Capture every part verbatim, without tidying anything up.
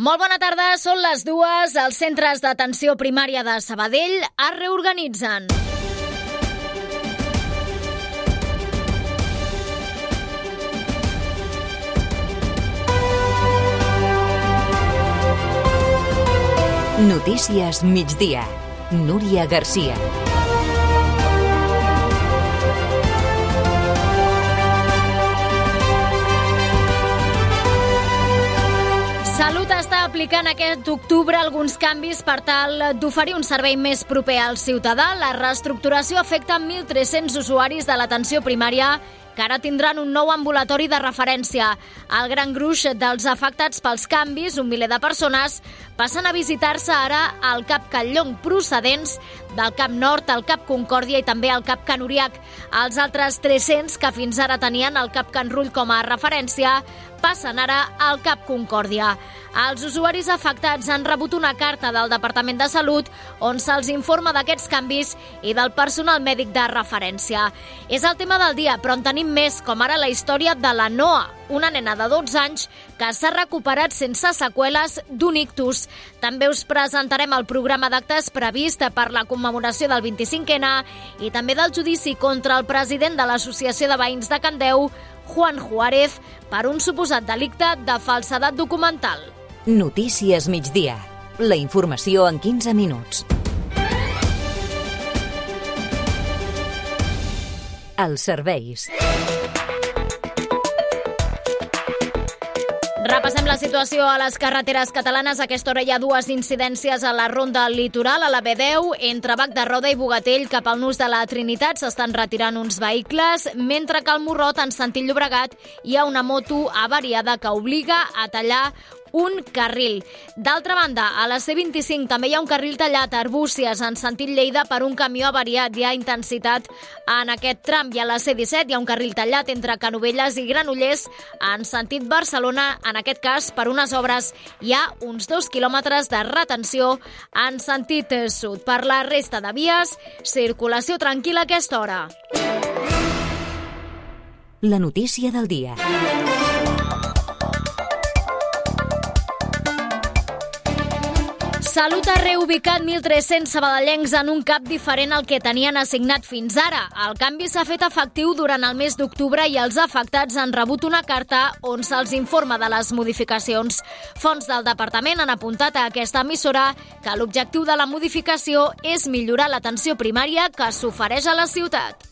Molt bona tarda, són les dues. Els centres d'atenció primària de Sabadell es reorganitzen. Notícies migdia. Núria Garcia. Salut està aplicant aquest octubre alguns canvis per tal d'oferir un servei més proper al ciutadà. La reestructuració afecta mil tres-cents usuaris de l'atenció primària que ara tindran un nou ambulatori de referència. El gran gruix dels afectats pels canvis, un miler de persones, passen a visitar-se ara al Cap Can Llong, procedents del Cap Nord, el Cap Concòrdia i també el Cap Can Uriac. Els altres tres-cents que fins ara tenien el Cap Can Rull com a referència passen ara al Cap Concòrdia. Els usuaris afectats han rebut una carta del Departament de Salut on se'ls informa d'aquests canvis i del personal mèdic de referència. És el tema del dia, però en tenim més, com ara la història de la Noa, una nena de dotze anys que s'ha recuperat sense seqüeles d'un ictus. També us presentarem el programa d'actes previst per la commemoració del vint-i-cinc ena i també del judici contra el president de l'Associació de Veïns de Candeu, Juan Juárez, per un suposat delicte de falsedat documental. Notícies migdia. La informació en quinze minuts. Els serveis. Repassem la situació a les carreteres catalanes. A aquesta hora hi ha dues incidències a la ronda litoral, a la B deu, entre Bac de Roda i Bogatell, cap al nus de la Trinitat. S'estan retirant uns vehicles, mentre que al Morrot, en sentit Llobregat, hi ha una moto avariada que obliga a tallar un carril. D'altra banda, a la C vint-i-cinc també hi ha un carril tallat a Arbúcies, en sentit Lleida, per un camió avariat. Hi ha intensitat en aquest tram. I a la C disset hi ha un carril tallat entre Canovelles i Granollers, en sentit Barcelona. En aquest cas, per unes obres, hi ha uns dos quilòmetres de retenció en sentit sud. Per la resta de vies, circulació tranquil·la a aquesta hora. La notícia del dia. Salut ha reubicat mil tres-cents sabadellencs en un cap diferent al que tenien assignat fins ara. El canvi s'ha fet efectiu durant el mes d'octubre i els afectats han rebut una carta on se'ls informa de les modificacions. Fonts del departament han apuntat a aquesta emissora que l'objectiu de la modificació és millorar l'atenció primària que s'ofereix a la ciutat.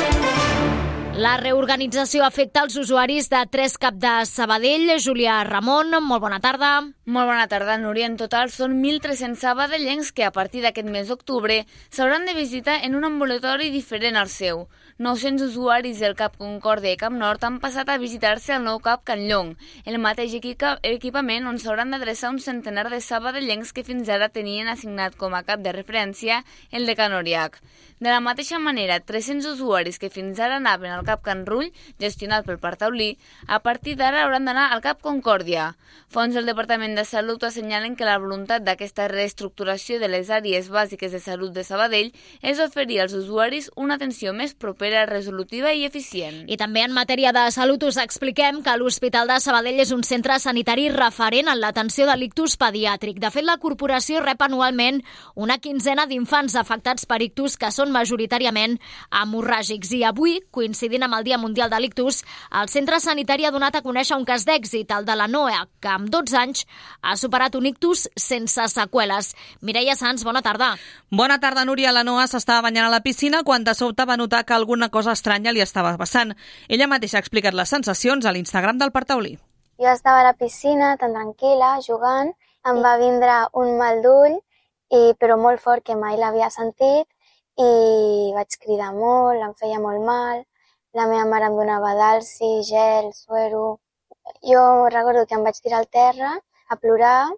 La reorganització afecta els usuaris de tres cap de Sabadell. Júlia Ramon, molt bona tarda. Molt bona tarda, Núria. En total són mil tres-cents sabadellencs que a partir d'aquest mes d'octubre s'hauran de visitar en un ambulatori diferent al seu. nou-cents usuaris del Cap Concòrdia i Cap Nord han passat a visitar-se al nou Cap Can Llong, el mateix equipament on s'hauran d'adreçar un centenar de sabadellencs que fins ara tenien assignat com a cap de referència el de Can Uriac. De la mateixa manera, tres-cents usuaris que fins ara anaven al Cap Can Rull, gestionat pel Parc Taulí, a partir d'ara hauran d'anar al Cap Concòrdia. Fonts del Departament de Salut assenyalen que la voluntat d'aquesta reestructuració de les àrees bàsiques de salut de Sabadell és oferir als usuaris una atenció més propera, resolutiva i eficient. I també en matèria de salut us expliquem que l'Hospital de Sabadell és un centre sanitari referent en l'atenció de l'ictus pediàtric. De fet, la corporació rep anualment una quinzena d'infants afectats per ictus que són majoritàriament hemorràgics. I avui, coincidint amb el Dia Mundial de l'Ictus, el centre sanitari ha donat a conèixer un cas d'èxit, el de la Noa, que amb dotze anys ha superat un ictus sense seqüeles. Mireia Sans, bona tarda. Bona tarda, Núria. La Noa s'estava banyant a la piscina quan de sobte va notar que alguna cosa estranya li estava passant. Ella mateixa ha explicat les sensacions a l'Instagram del Parc Taulí. Jo estava a la piscina, tan tranquil·la, jugant. Em va vindre un mal d'ull, i, però molt fort, que mai l'havia sentit, i vaig cridar molt, em feia molt mal. La meva mare em donava dalsi, gel, suero. Jo recordo que em vaig tirar al terra a plorar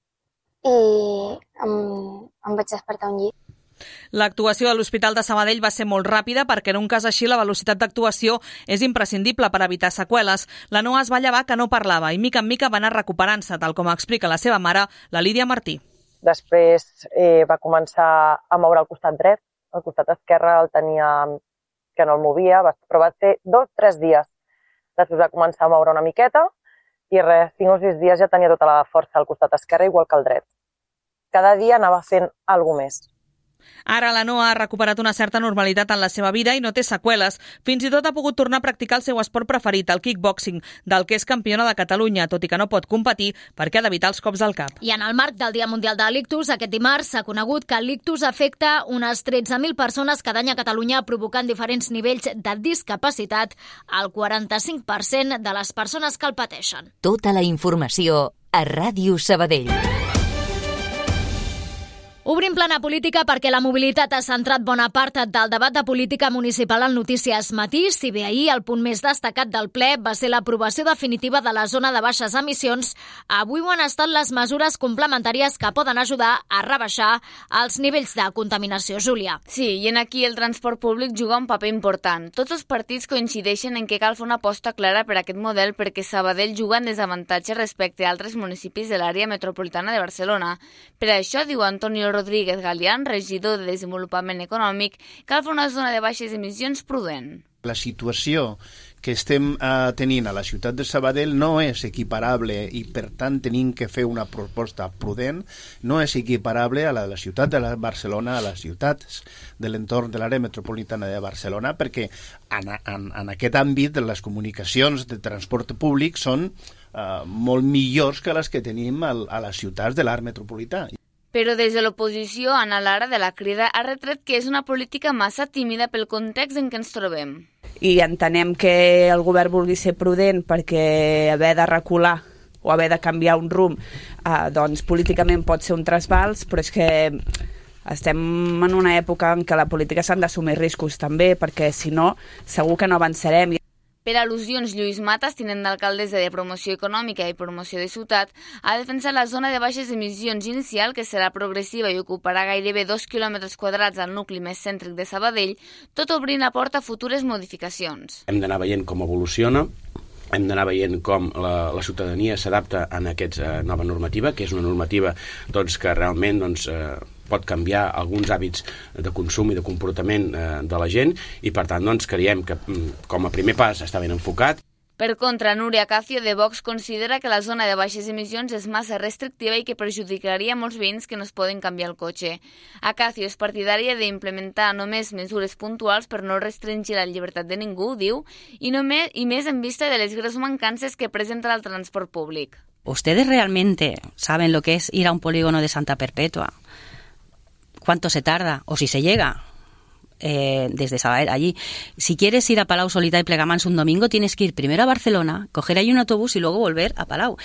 i em, em vaig despertar un llit. L'actuació de l'Hospital de Sabadell va ser molt ràpida perquè en un cas així la velocitat d'actuació és imprescindible per evitar seqüeles. La Noa es va llevar que no parlava i mica en mica va anar recuperant-se, tal com explica la seva mare, la Lídia Martí. Després eh, va començar a moure el costat dret, el costat esquerre el tenia que no el movia, però va ser dos o tres dies. Després va començar a moure una miqueta i res, cinc o sis dies ja tenia tota la força al costat esquerre igual que al dret. Cada dia anava fent alguna més. Ara la Noa ha recuperat una certa normalitat en la seva vida i no té seqüeles. Fins i tot ha pogut tornar a practicar el seu esport preferit, el kickboxing, del que és campiona de Catalunya, tot i que no pot competir perquè ha d'evitar els cops al cap. I en el marc del Dia Mundial de l'Ictus, aquest dimarts s'ha conegut que l'ictus afecta unes tretze mil persones cada any a Catalunya, provocant diferents nivells de discapacitat al quaranta-cinc per cent de les persones que el pateixen. Tota la informació a Ràdio Sabadell. Obrim plana política perquè la mobilitat ha centrat bona part del debat de política municipal al Notícies Matí, si bé ahir el punt més destacat del ple va ser l'aprovació definitiva de la zona de baixes emissions. Avui ho han estat les mesures complementàries que poden ajudar a rebaixar els nivells de contaminació. Júlia. Sí, i en aquí el transport públic juga un paper important. Tots els partits coincideixen en que cal fer una aposta clara per aquest model perquè Sabadell juga en desavantatge respecte a altres municipis de l'àrea metropolitana de Barcelona. Per això, diu Antonio Rodríguez Galián, regidor de Desenvolupament Econòmic, cal fer una zona de baixes emissions prudent. La situació que estem eh, tenint a la ciutat de Sabadell no és equiparable i, per tant, tenim que fer una proposta prudent, no és equiparable a la de la ciutat de la Barcelona, a les ciutats de l'entorn de l'àrea metropolitana de Barcelona, perquè en, en, en aquest àmbit les comunicacions de transport públic són eh, molt millors que les que tenim a, a les ciutats de l'àrea metropolitana. Però des de l'oposició, Ana Lara de la Crida ha retret que és una política massa tímida pel context en què ens trobem. I entenem que el govern vulgui ser prudent perquè haver de recular o haver de canviar un rumb, eh, doncs políticament pot ser un trasbals, però és que estem en una època en què la política s'han d'assumir riscos també, perquè si no, segur que no avançarem. Per al·lusions, Lluís Matas, tinent d'alcaldessa de Promoció Econòmica i Promoció de Ciutat, ha defensat la zona de baixes emissions inicial, que serà progressiva i ocuparà gairebé dos quilòmetres quadrats al nucli més cèntric de Sabadell, tot obrint la porta a futures modificacions. Hem d'anar veient com evoluciona, hem d'anar veient com la, la ciutadania s'adapta a aquesta eh, nova normativa, que és una normativa doncs, que realment doncs, eh, pot canviar alguns hàbits de consum i de comportament eh, de la gent i, per tant, doncs, creiem que com a primer pas està ben enfocat. Per contra, Núria Acacio de Vox considera que la zona de baixes emissions és massa restrictiva i que perjudicaria molts veïns que no es poden canviar el cotxe. Acacio és partidària d'implementar només mesures puntuals per no restringir la llibertat de ningú, diu, i, només, i més en vista de les greus mancances que presenta el transport públic. ¿Ustedes realmente saben lo que es ir a un polígono de Santa Perpetua? ¿Cuánto se tarda? ¿O si se llega? Eh, desde Sabadell, allí. Si quieres ir a Palau Solità y Plegamans un domingo, tienes que ir primero a Barcelona, coger ahí un autobús y luego volver a Palau.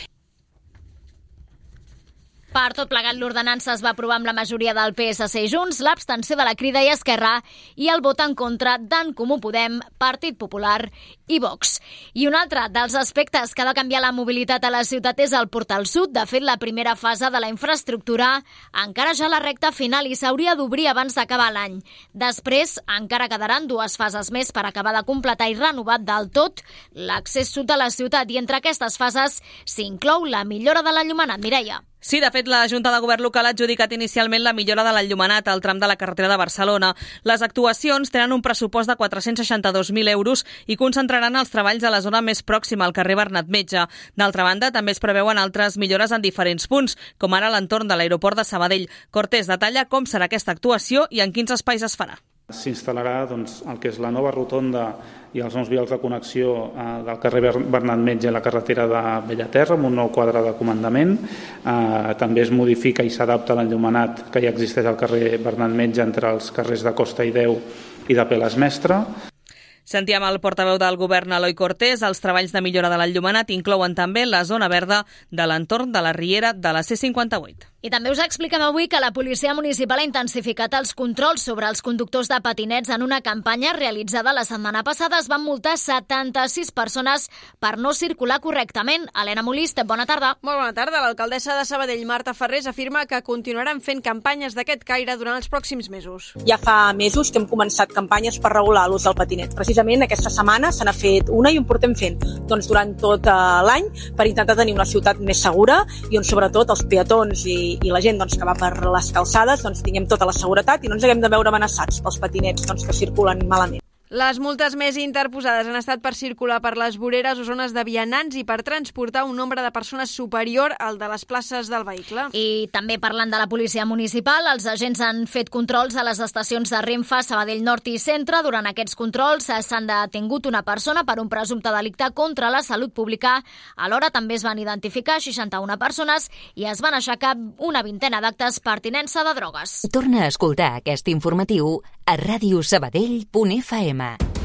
Per tot plegat, l'ordenança es va aprovar amb la majoria del P S C i Junts, l'abstenció de la Crida i Esquerra i el vot en contra d'en Comú Podem, Partit Popular i Vox. I un altre dels aspectes que ha de canviar la mobilitat a la ciutat és el Portal Sud. De fet, la primera fase de la infraestructura encara ja la recta final i s'hauria d'obrir abans d'acabar l'any. Després, encara quedaran dues fases més per acabar de completar i renovar del tot l'accés sud de la ciutat. I entre aquestes fases s'inclou la millora de l'enllumenat. Mireia. Sí, de fet, la Junta de Govern local ha adjudicat inicialment la millora de l'enllumenat al tram de la carretera de Barcelona. Les actuacions tenen un pressupost de quatre-cents seixanta-dos mil euros i concentraran els treballs a la zona més pròxima, al carrer Bernat Metge. D'altra banda, també es preveuen altres millores en diferents punts, com ara l'entorn de l'aeroport de Sabadell. Cortés detalla com serà aquesta actuació i en quins espais es farà. S'instal·larà doncs, el que és la nova rotonda i els nous vials de connexió eh, del carrer Bernat Metge a la carretera de Bellaterra amb un nou quadre de comandament. Eh, també es modifica i s'adapta l'enllumenat que ja existeix al carrer Bernat Metge entre els carrers de Costa i Deu i de Peles Mestre. Sentíem el portaveu del govern, Eloi Cortés. Els treballs de millora de l'enllumenat inclouen també la zona verda de l'entorn de la riera de la C cinquanta-vuit. I també us expliquem avui que la Policia Municipal ha intensificat els controls sobre els conductors de patinets en una campanya realitzada la setmana passada. Es van multar setanta-sis persones per no circular correctament. Helena Molist, bona tarda. Molt bona tarda. L'alcaldessa de Sabadell, Marta Ferrés, afirma que continuaran fent campanyes d'aquest caire durant els pròxims mesos. Ja fa mesos que hem començat campanyes per regular l'ús del patinet. Precisament aquesta setmana se n'ha fet una i ho portem fent doncs, durant tot l'any per intentar tenir una ciutat més segura i on sobretot els peatons i i la gent doncs, que va per les calçades doncs, tinguem tota la seguretat i no ens haguem de veure amenaçats pels patinets doncs, que circulen malament. Les multes més interposades han estat per circular per les voreres o zones de vianants i per transportar un nombre de persones superior al de les places del vehicle. I també parlant de la policia municipal, els agents han fet controls a les estacions de Renfe, Sabadell Nord i Centre. Durant aquests controls s'han detingut una persona per un presumpte delicte contra la salut pública. Alhora també es van identificar seixanta-una persones i es van aixecar una vintena d'actes per tinença de drogues. Torna a escoltar aquest informatiu a ràdio sabadell punt f m.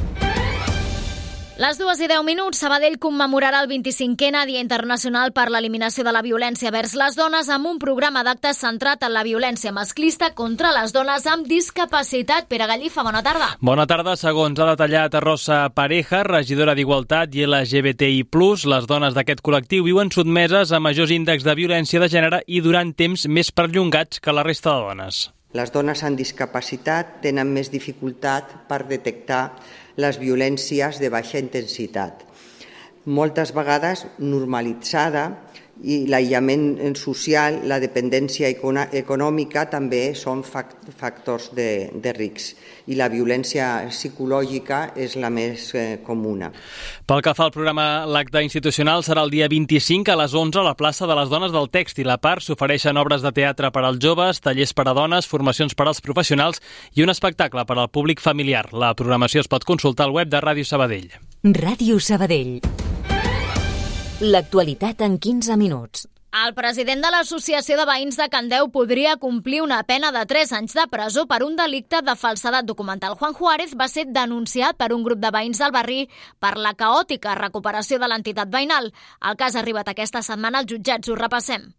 Les dues i deu minuts, Sabadell commemorarà el vint-i-cinquè Dia Internacional per l'Eliminació de la Violència vers les Dones amb un programa d'actes centrat en la violència masclista contra les dones amb discapacitat. Pere Gallifa, bona tarda. Bona tarda. Segons ha detallat Rosa Pareja, regidora d'Igualtat i L G B T I plus, les dones d'aquest col·lectiu viuen sotmeses a majors índexs de violència de gènere i durant temps més perllongats que la resta de dones. Les dones amb discapacitat tenen més dificultat per detectar les violències de baixa intensitat. Moltes vegades normalitzada, i l'aïllament social, la dependència econòmica també són factors de, de risc, i la violència psicològica és la més eh, comuna. Pel que fa al programa, l'acte institucional serà el dia vint-i-cinc a les onze a la plaça de les Dones del Tèxtil. A part, s'ofereixen obres de teatre per als joves, tallers per a dones, formacions per als professionals i un espectacle per al públic familiar. La programació es pot consultar al web de Ràdio Sabadell. Ràdio Sabadell. L'actualitat en quinze minuts. El president de l'Associació de Veïns de Candeu podria complir una pena de tres anys de presó per un delicte de falsedat documental. Juan Juárez va ser denunciat per un grup de veïns del barri per la caòtica recuperació de l'entitat veïnal. El cas ha arribat aquesta setmana als jutjats. Ho repassem.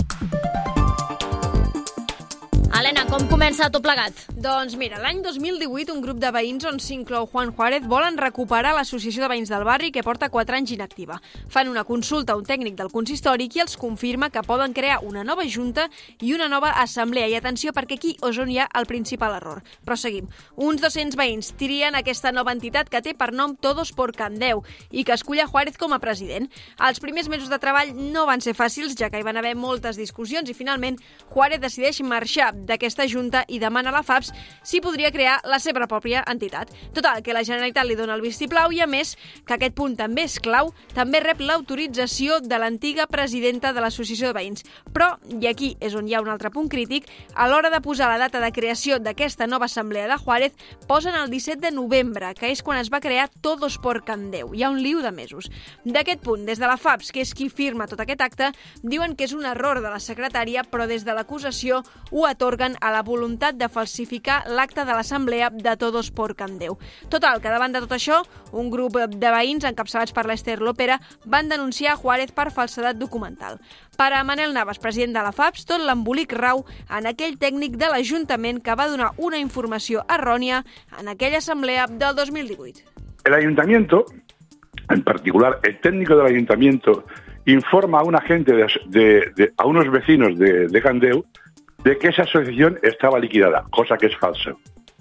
Helena, com comença tot plegat? Doncs mira, l'any dos mil divuit un grup de veïns on s'inclou Juan Juárez volen recuperar l'Associació de Veïns del Barri que porta quatre anys inactiva. Fan una consulta a un tècnic del consistori qui els confirma que poden crear una nova junta i una nova assemblea. I atenció, perquè aquí és on hi ha el principal error. Però seguim. Uns dos-cents veïns trien aquesta nova entitat que té per nom Todos por Candeu i que escull a Juárez com a president. Els primers mesos de treball no van ser fàcils, ja que hi van haver moltes discussions i finalment Juárez decideix marxar d'aquesta junta i demana a la F A P S si podria crear la seva pròpia entitat. Total, que la Generalitat li dona el vistiplau i, a més, que aquest punt també és clau, també rep l'autorització de l'antiga presidenta de l'Associació de Veïns. Però, i aquí és on hi ha un altre punt crític, a l'hora de posar la data de creació d'aquesta nova assemblea de Juárez, posen el disset de novembre, que és quan es va crear Todos por Candeu. Hi ha un liu de mesos. D'aquest punt, des de la F A P S, que és qui firma tot aquest acte, diuen que és un error de la secretària, però des de l'acusació ho atorguen a la voluntat de falsificar l'acte de l'assemblea de Todos por Candeu. Total, que davant de tot això, un grup de veïns encapçalats per l'Ester Lopera van denunciar Juárez per falsedat documental. Per a Manel Navas, president de la F A P S, tot l'embolic rau en aquell tècnic de l'Ajuntament que va donar una informació errònia en aquella assemblea del dos mil divuit. El Ayuntamiento, en particular el técnico del Ayuntamiento, informa a una gente, de, de, de, a unos vecinos de, de Candeu, de que esa asociación estaba liquidada, cosa que es falsa.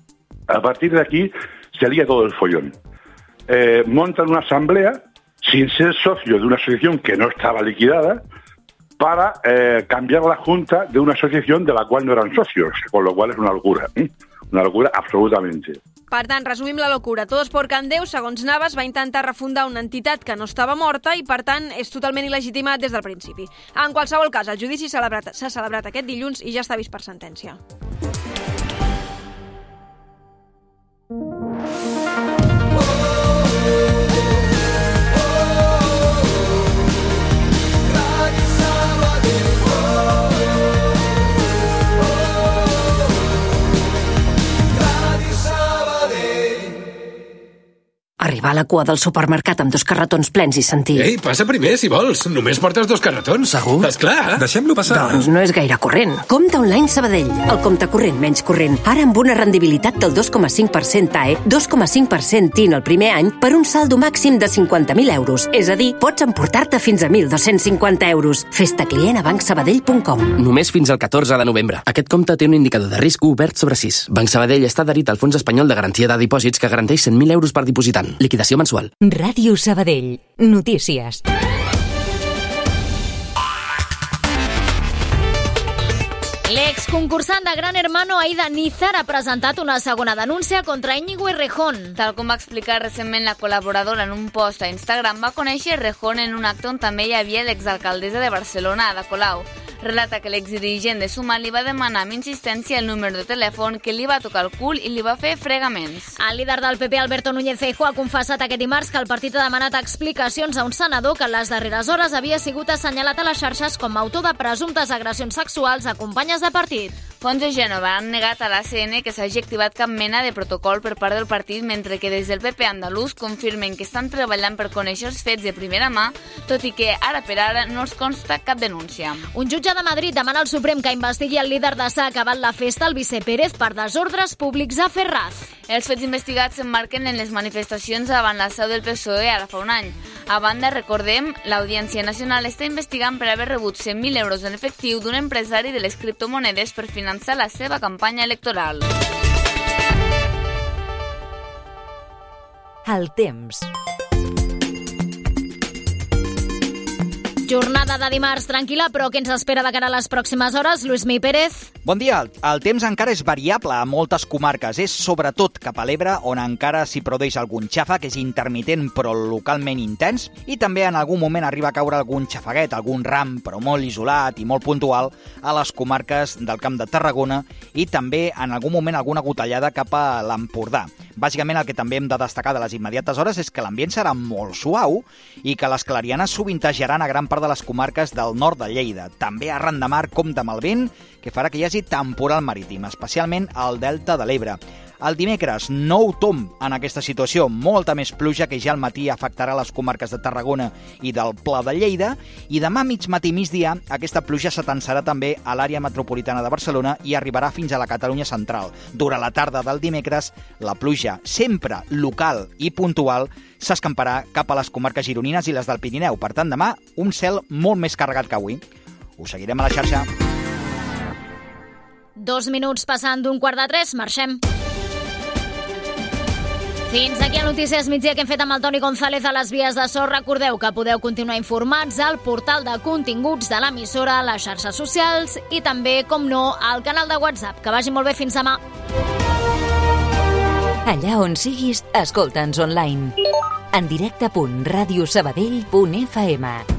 A partir de aquí se lía todo el follón. Eh, montan una asamblea sin ser socio de una asociación que no estaba liquidada para eh, cambiar la junta de una asociación de la cual no eran socios, con lo cual es una locura, ¿eh? Una locura absolutamente. Per tant, resumim la locura. Todos por Candeu, segons Navas, va intentar refundar una entitat que no estava morta i, per tant, és totalment il·legítima des del principi. En qualsevol cas, el judici s'ha celebrat, s'ha celebrat aquest dilluns i ja està vist per sentència. Arribar a la cua del supermercat amb dos carretons plens i sentir... Ei, passa primer, si vols. Només portes dos carretons. Segur? Esclar. Deixem-lo passar. Doncs no és gaire corrent. Compte online Sabadell. El compte corrent menys corrent. Ara amb una rendibilitat del dos coma cinc per cent T A E, dos coma cinc per cent T I N el primer any per un saldo màxim de cinquanta mil euros. És a dir, pots emportar-te fins a mil dos-cents cinquanta euros. Fes-te client a banc sabadell punt com. Només fins al catorze de novembre. Aquest compte té un indicador de risc obert sobre sis. Banc Sabadell està adherit al Fons Espanyol de Garantia de Dipòsits que garanteix cent mil euros per dipositant. Liquidació mensual. Ràdio Sabadell. Notícies. L'exconcursant de Gran Hermano Aida Nízar ha presentat una segona denúncia contra Íñigo Errejón. Tal com va explicar recentment la col·laboradora en un post a Instagram, va conèixer Errejón en un acte on també hi havia l'exalcaldessa de Barcelona, Ada Colau. Relata que l'exdirigent de Sumar li va demanar amb insistència el número de telèfon, que li va tocar el cul i li va fer fregaments. El líder del P P, Alberto Núñez Feijóo, ha confessat aquest dimarts que el partit ha demanat explicacions a un senador que en les darreres hores havia sigut assenyalat a les xarxes com a autor de presumptes agressions sexuals a companyes de partit. Fonts de Gènova han negat a l'A C N que s'hagi activat cap mena de protocol per part del partit, mentre que des del P P andalús confirmen que estan treballant per conèixer els fets de primera mà, tot i que ara per ara no els consta cap denúncia. Un jutge de Madrid demana al Suprem que investigui el líder de s'ha acabat la festa, el Vice Pérez, per desordres públics a Ferraz. Els fets investigats s'emmarquen en les manifestacions davant la seu del P S O E ara fa un any. A banda, recordem, l'Audiència Nacional està investigant per haver rebut cent mil euros en efectiu d'un empresari de les criptomonedes per finançar la seva campanya electoral. El temps. Jornada de dimarts tranquil·la, però què ens espera de cara a les pròximes hores? Lluís Mi Pérez. Bon dia. El temps encara és variable a moltes comarques. És sobretot cap a l'Ebre, on encara s'hi produeix algun xàfec, que és intermitent però localment intens, i també en algun moment arriba a caure algun xafaguet, algun ram, però molt isolat i molt puntual, a les comarques del Camp de Tarragona i també en algun moment alguna gotellada cap a l'Empordà. Bàsicament el que també hem de destacar de les immediates hores és que l'ambient serà molt suau i que les clarianes sovintejaran a gran part de les comarques del nord de Lleida. També arran de mar, compte amb el vent, que farà que hi hagi temporal marítim, especialment al delta de l'Ebre. El dimecres, nou tomb en aquesta situació, molta més pluja que ja al matí afectarà les comarques de Tarragona i del Pla de Lleida, i demà mig matí i migdia aquesta pluja s'atensarà també a l'àrea metropolitana de Barcelona i arribarà fins a la Catalunya central. Durant la tarda del dimecres, la pluja, sempre local i puntual, s'escamparà cap a les comarques gironines i les del Pirineu. Per tant, demà, un cel molt més carregat que avui. Us seguirem a la xarxa. Dos minuts passant d'un quart de tres, marxem. Fins aquí el Notícies Migdia que hem fet amb el Toni González a les vies de so. Recordeu que podeu continuar informats al portal de continguts de l'emissora, a les xarxes socials i també, com no, al canal de WhatsApp. Que vagi molt bé, fins demà. Allà on siguis, escolta'ns online. En directe punt radiosabadell punt f m.